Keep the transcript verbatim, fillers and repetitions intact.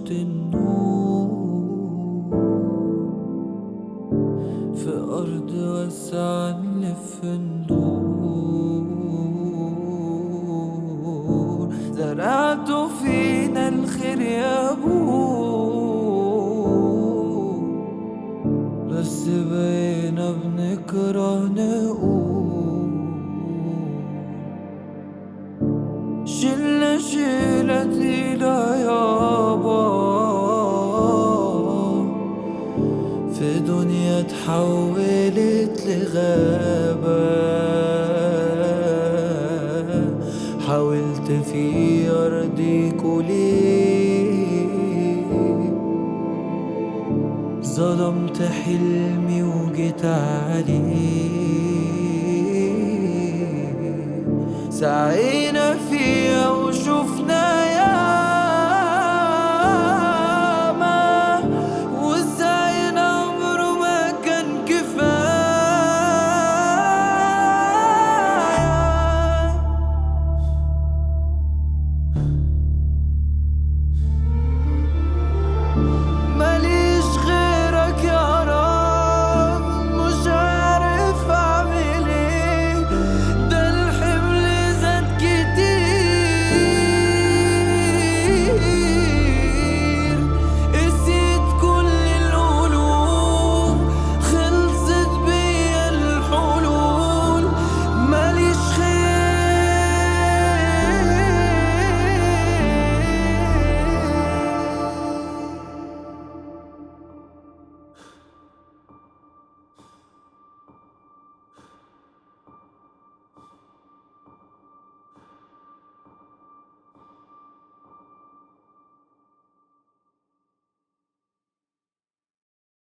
عشت النور في أرض واسعة نلف ندور، زرعتوا فينا الخير يا أبوه، بس بقينا بنكره نقول. شلة شيلة تقيلة يابا في دنيا اتحولت لغابة، حاولت في أرضيكوا ليه، ظلمت حلمي وجيت عليه. سعينا